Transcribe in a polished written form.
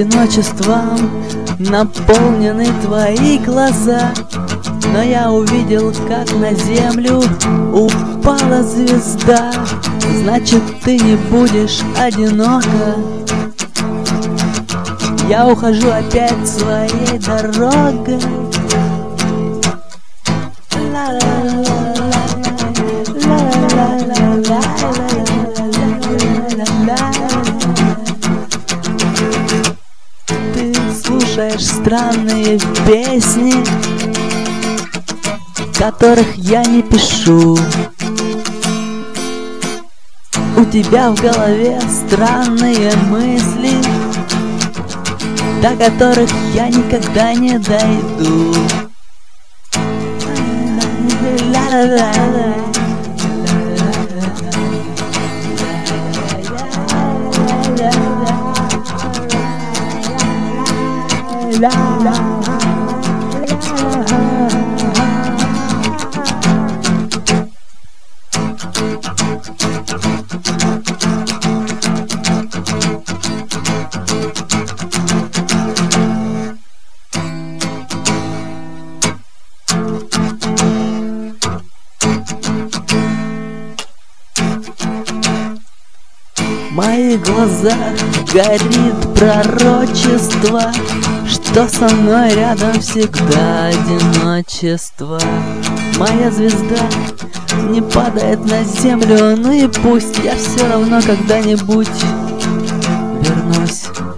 Одиночеством наполнены твои глаза, но я увидел, как на землю упала звезда. Значит, ты не будешь одинока. Я ухожу опять своей дорогой. Ты слушаешь странные песни, которых я не пишу. У тебя в голове странные мысли, до которых я никогда не дойду. В моих глазах горит пророчество, что со мной рядом всегда одиночество. Моя звезда не падает на землю, ну и пусть, я все равно когда-нибудь вернусь.